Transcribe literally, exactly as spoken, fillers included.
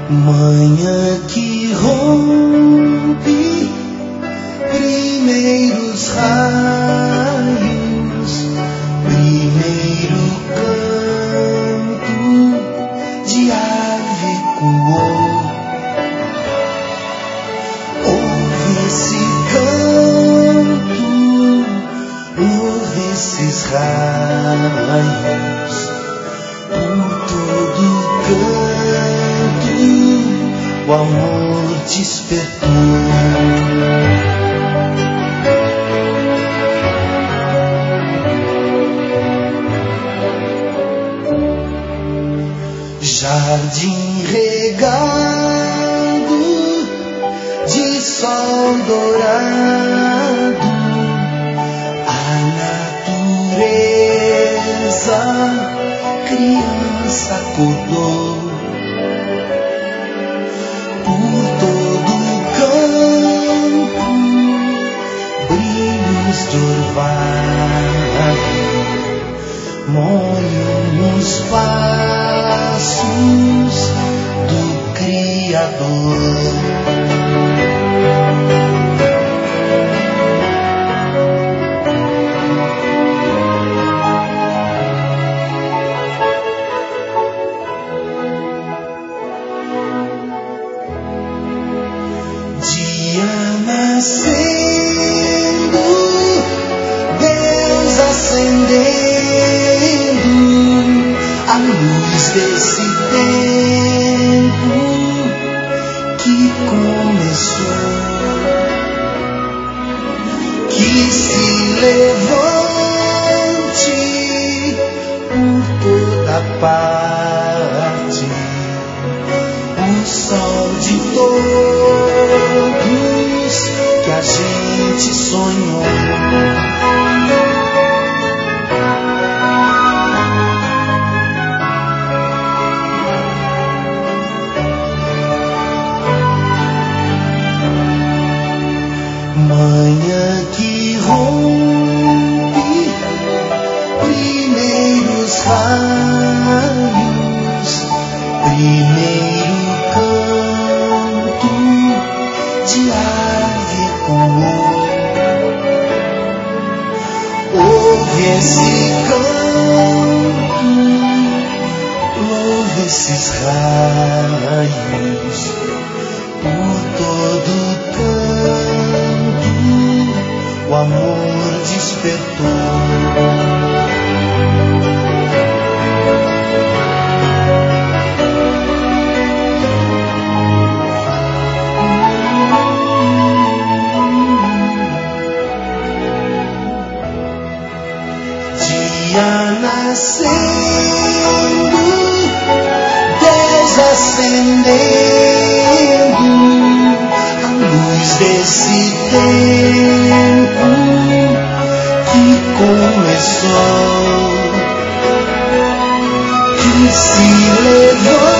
Manhã que rompe, primeiros raios, primeiro canto de ave ecoou. Ouve esse canto, ouve esses raios, por todo canto o amor despertou. Jardim regado de sol dourado, a natureza, criança acordou. Por todo campo, brilhos de orvalho molham os passos do Criador. Nascendo, Deus acendendo a luz desse tempo que começou, que se levante por toda parte o sol de todos que a gente sonhou. Manhã que rompe, primeiros raios, primeiro canto de ave ecoou. Ouve esse canto, ouve esses raios, por todo canto o amor despertou. Nascendo, Deus acendendo a luz desse tempo que começou, que se levou